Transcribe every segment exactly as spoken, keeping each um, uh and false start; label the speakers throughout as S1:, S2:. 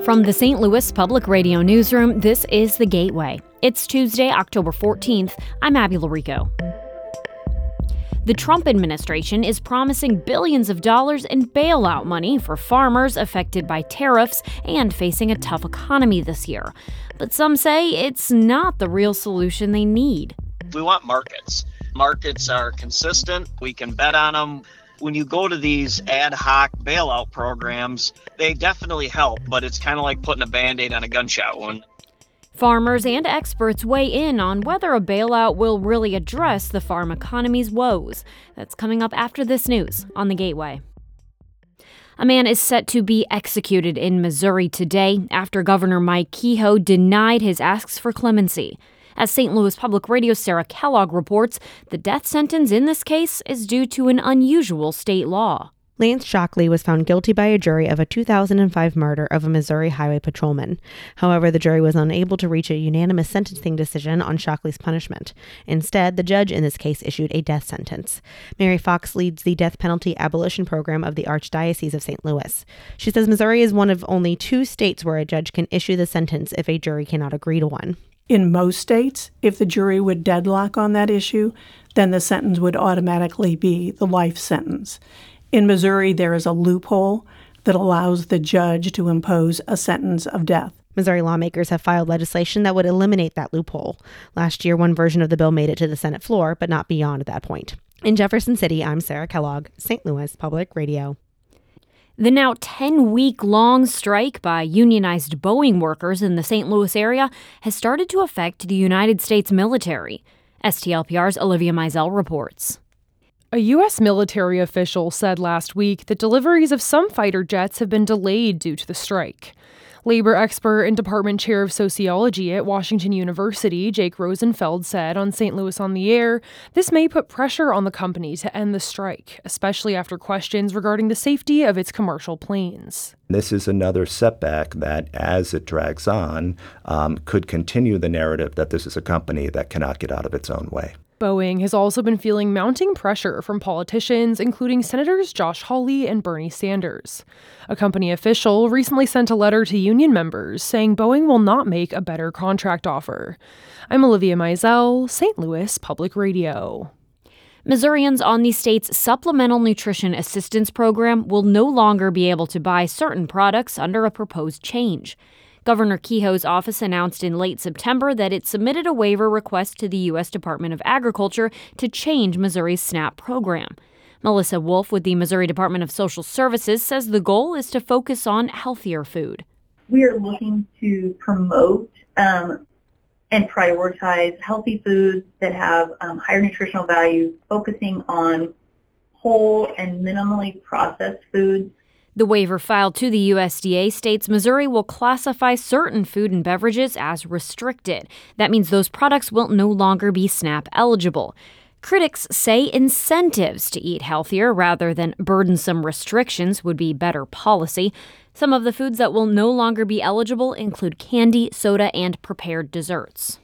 S1: From the Saint Louis Public Radio Newsroom, this is The Gateway. It's Tuesday, October fourteenth. I'm Abby Larico. The Trump administration is promising billions of dollars in bailout money for farmers affected by tariffs and facing a tough economy this year. But some say it's not the real solution they need.
S2: We want markets. Markets are consistent. We can bet on them. When you go to these ad hoc bailout programs, they definitely help, but it's kind of like putting a Band-Aid on a gunshot wound.
S1: Farmers and experts weigh in on whether a bailout will really address the farm economy's woes. That's coming up after this news on The Gateway. A man is set to be executed in Missouri today after Governor Mike Kehoe denied his asks for clemency. As Saint Louis Public Radio's Sarah Kellogg reports, the death sentence in this case is due to an unusual state law.
S3: Lance Shockley was found guilty by a jury of a two thousand five murder of a Missouri highway patrolman. However, the jury was unable to reach a unanimous sentencing decision on Shockley's punishment. Instead, the judge in this case issued a death sentence. Mary Fox leads the death penalty abolition program of the Archdiocese of Saint Louis. She says Missouri is one of only two states where a judge can issue the sentence if a jury cannot agree to one.
S4: In most states, if the jury would deadlock on that issue, then the sentence would automatically be the life sentence. In Missouri, there is a loophole that allows the judge to impose a sentence of death.
S3: Missouri lawmakers have filed legislation that would eliminate that loophole. Last year, one version of the bill made it to the Senate floor, but not beyond that point. In Jefferson City, I'm Sarah Kellogg, Saint Louis Public Radio.
S1: The now ten-week-long strike by unionized Boeing workers in the Saint Louis area has started to affect the United States military. S T L P R's Olivia Mizell reports.
S5: A U S military official said last week that deliveries of some fighter jets have been delayed due to the strike. Labor expert and department chair of sociology at Washington University, Jake Rosenfeld, said on Saint Louis on the Air, this may put pressure on the company to end the strike, especially after questions regarding the safety of its commercial planes.
S6: This is another setback that, as it drags on, um, could continue the narrative that this is a company that cannot get out of its own way.
S5: Boeing has also been feeling mounting pressure from politicians, including Senators Josh Hawley and Bernie Sanders. A company official recently sent a letter to union members saying Boeing will not make a better contract offer. I'm Olivia Mizell, Saint Louis Public Radio.
S1: Missourians on the state's Supplemental Nutrition Assistance Program will no longer be able to buy certain products under a proposed change. Governor Kehoe's office announced in late September that it submitted a waiver request to the U S Department of Agriculture to change Missouri's SNAP program. Melissa Wolf with the Missouri Department of Social Services says the goal is to focus on healthier food.
S7: We are looking to promote um, and prioritize healthy foods that have um, higher nutritional value, focusing on whole and minimally processed foods.
S1: The waiver filed to the U S D A states Missouri will classify certain food and beverages as restricted. That means those products will no longer be SNAP eligible. Critics say incentives to eat healthier rather than burdensome restrictions would be better policy. Some of the foods that will no longer be eligible include candy, soda, and prepared desserts.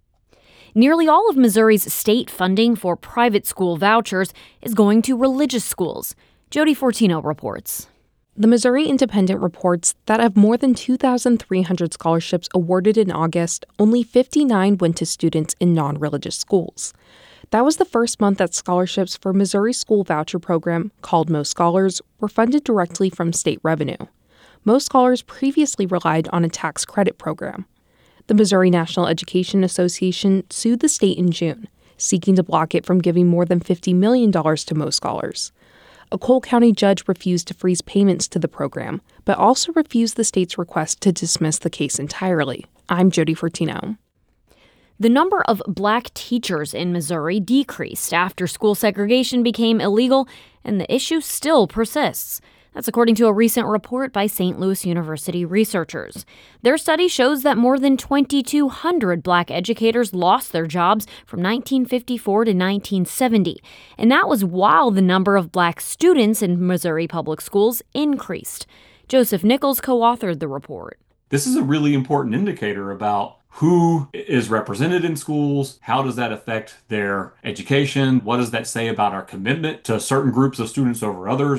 S1: Nearly all of Missouri's state funding for private school vouchers is going to religious schools. Jody Fortino reports.
S8: The Missouri Independent reports that of more than two thousand three hundred scholarships awarded in August, only fifty-nine went to students in non-religious schools. That was the first month that scholarships for Missouri's school voucher program, called Most Scholars, were funded directly from state revenue. Most Scholars previously relied on a tax credit program. The Missouri National Education Association sued the state in June, seeking to block it from giving more than fifty million dollars to Most Scholars. A Cole County judge refused to freeze payments to the program, but also refused the state's request to dismiss the case entirely. I'm Jody Fortino.
S1: The number of black teachers in Missouri decreased after school segregation became illegal, and the issue still persists. That's according to a recent report by Saint Louis University researchers. Their study shows that more than twenty-two hundred black educators lost their jobs from nineteen fifty-four to nineteen seventy, and that was while the number of black students in Missouri public schools increased. Joseph Nichols co-authored the report.
S9: This is a really important indicator about who is represented in schools, how does that affect their education, what does that say about our commitment to certain groups of students over others.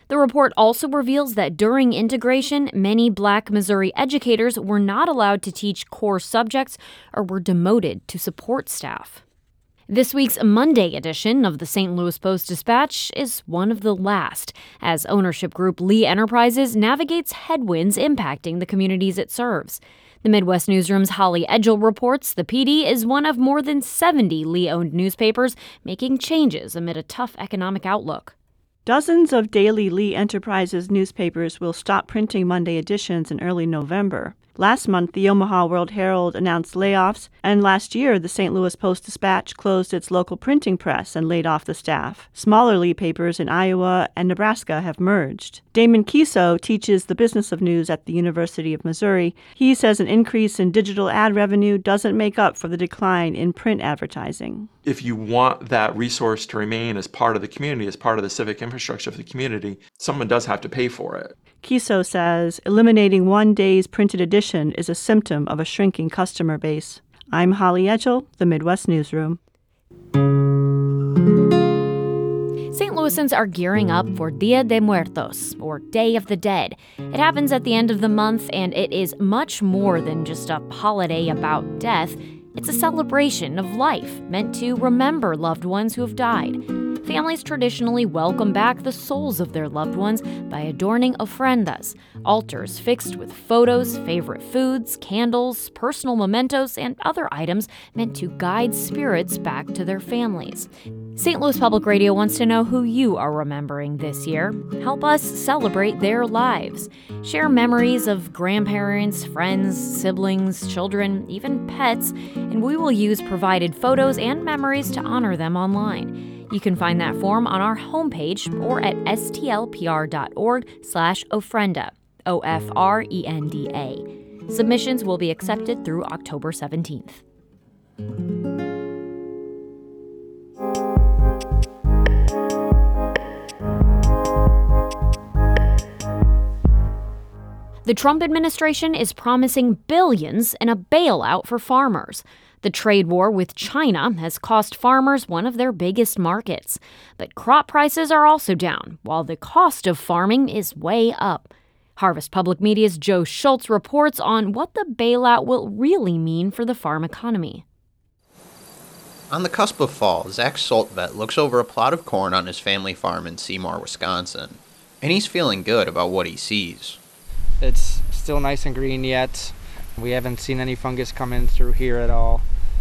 S1: The report also reveals that during integration, many Black Missouri educators were not allowed to teach core subjects or were demoted to support staff. This week's Monday edition of the Saint Louis Post-Dispatch is one of the last, as ownership group Lee Enterprises navigates headwinds impacting the communities it serves. The Midwest Newsroom's Holly Edgell reports the P D is one of more than seventy Lee-owned newspapers making changes amid a tough economic outlook.
S10: Dozens of daily Lee Enterprises newspapers will stop printing Monday editions in early November. Last month, the Omaha World Herald announced layoffs, and last year, the Saint Louis Post-Dispatch closed its local printing press and laid off the staff. Smaller Lee papers in Iowa and Nebraska have merged. Damon Kiso teaches the business of news at the University of Missouri. He says an increase in digital ad revenue doesn't make up for the decline in print advertising.
S11: If you want that resource to remain as part of the community, as part of the civic infrastructure of the community, someone does have to pay for it.
S10: Kiso says eliminating one day's printed edition is a symptom of a shrinking customer base. I'm Holly Edgell, the Midwest Newsroom.
S1: Saint Louisans are gearing up for Dia de Muertos, or Day of the Dead. It happens at the end of the month, and it is much more than just a holiday about death. It's a celebration of life, meant to remember loved ones who have died. Families traditionally welcome back the souls of their loved ones by adorning ofrendas, altars fixed with photos, favorite foods, candles, personal mementos, and other items meant to guide spirits back to their families. Saint Louis Public Radio wants to know who you are remembering this year. Help us celebrate their lives. Share memories of grandparents, friends, siblings, children, even pets, and we will use provided photos and memories to honor them online. You can find that form on our homepage or at s t l p r dot org slash ofrenda, O F R E N D A. Submissions will be accepted through October seventeenth. The Trump administration is promising billions in a bailout for farmers. The trade war with China has cost farmers one of their biggest markets. But crop prices are also down, while the cost of farming is way up. Harvest Public Media's Joe Schultz reports on what the bailout will really mean for the farm economy.
S12: On the cusp of fall, Zach Soltvet looks over a plot of corn on his family farm in Seymour, Wisconsin. And he's feeling good about what he sees.
S13: It's still nice and green yet. We haven't seen any fungus come in through here at all.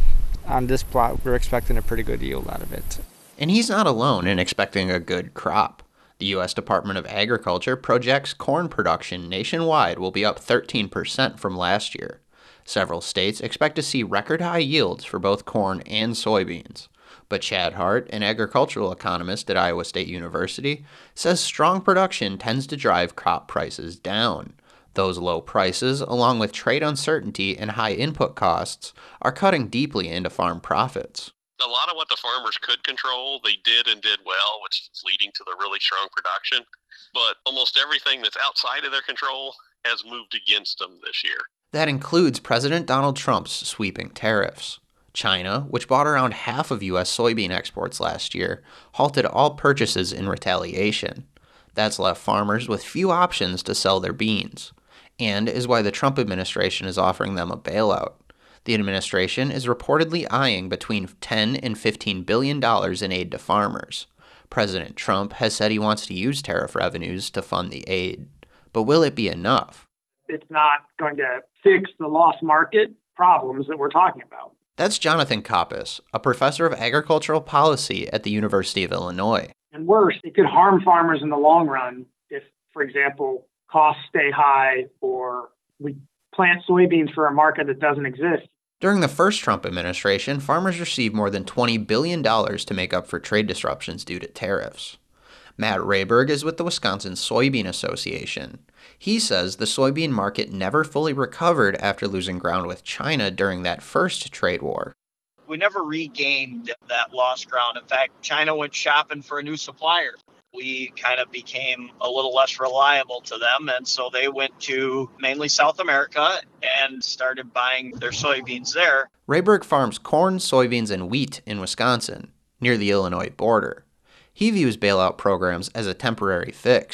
S13: On this plot, we're expecting a pretty good yield out of it.
S12: And he's not alone in expecting a good crop. The U S Department of Agriculture projects corn production nationwide will be up thirteen percent from last year. Several states expect to see record high yields for both corn and soybeans. But Chad Hart, an agricultural economist at Iowa State University, says strong production tends to drive crop prices down. Those low prices, along with trade uncertainty and high input costs, are cutting deeply into farm profits.
S14: A lot of what the farmers could control, they did and did well, which is leading to the really strong production. But almost everything that's outside of their control has moved against them this year.
S12: That includes President Donald Trump's sweeping tariffs. China, which bought around half of U S soybean exports last year, halted all purchases in retaliation. That's left farmers with few options to sell their beans, and is why the Trump administration is offering them a bailout. The administration is reportedly eyeing between ten and fifteen billion dollars in aid to farmers. President Trump has said he wants to use tariff revenues to fund the aid. But will it be enough?
S15: It's not going to fix the lost market problems that we're talking about.
S12: That's Jonathan Kopis, a professor of agricultural policy at the University of Illinois.
S15: And worse, it could harm farmers in the long run if, for example, costs stay high or we plant soybeans for a market that doesn't exist.
S12: During the first Trump administration, farmers received more than twenty billion dollars to make up for trade disruptions due to tariffs. Matt Rayberg is with the Wisconsin Soybean Association. He says the soybean market never fully recovered after losing ground with China during that first trade war.
S2: We never regained that lost ground. In fact, China went shopping for a new supplier. We kind of became a little less reliable to them, and so they went to mainly South America and started buying their soybeans there.
S12: Rayberg farms corn, soybeans, and wheat in Wisconsin, near the Illinois border. He views bailout programs as a temporary fix.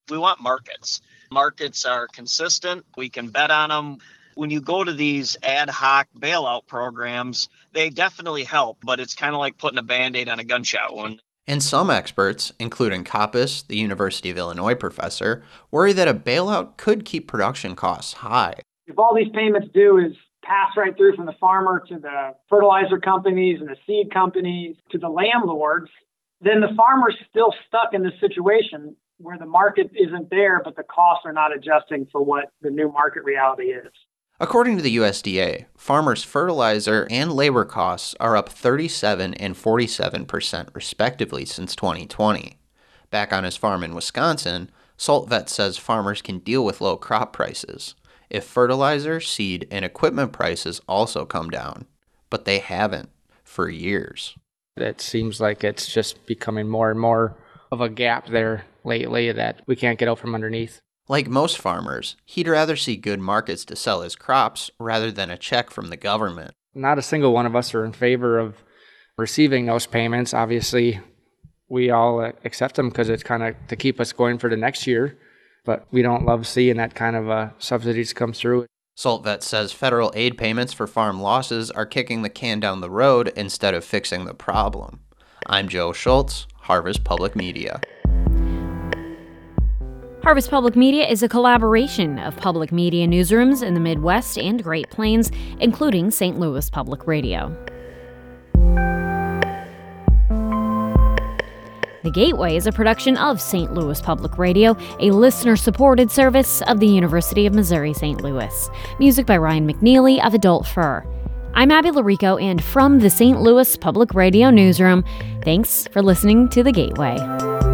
S2: We want markets. Markets are consistent. We can bet on them. When you go to these ad hoc bailout programs, they definitely help, but it's kind of like putting a Band-Aid on a gunshot wound.
S12: And some experts, including Koppes, the University of Illinois professor, worry that a bailout could keep production costs high.
S15: If all these payments do is pass right through from the farmer to the fertilizer companies and the seed companies to the landlords, then the farmer's still stuck in this situation where the market isn't there, but the costs are not adjusting for what the new market reality is.
S12: According to the U S D A, farmers' fertilizer and labor costs are up thirty-seven and forty-seven percent respectively since twenty twenty. Back on his farm in Wisconsin, SaltVet says farmers can deal with low crop prices if fertilizer, seed, and equipment prices also come down. But they haven't for years.
S13: It seems like it's just becoming more and more of a gap there lately that we can't get out from underneath.
S12: Like most farmers, he'd rather see good markets to sell his crops rather than a check from the government.
S13: Not a single one of us are in favor of receiving those payments. Obviously, we all accept them because it's kind of to keep us going for the next year, but we don't love seeing that kind of uh, subsidies come through.
S12: SaltVet says federal aid payments for farm losses are kicking the can down the road instead of fixing the problem. I'm Joe Schultz, Harvest Public Media.
S1: Harvest Public Media is a collaboration of public media newsrooms in the Midwest and Great Plains, including Saint Louis Public Radio. The Gateway is a production of Saint Louis Public Radio, a listener-supported service of the University of Missouri-Saint Louis. Music by Ryan McNeely of Adult Fur. I'm Abby Larico, and from the Saint Louis Public Radio newsroom, thanks for listening to The Gateway.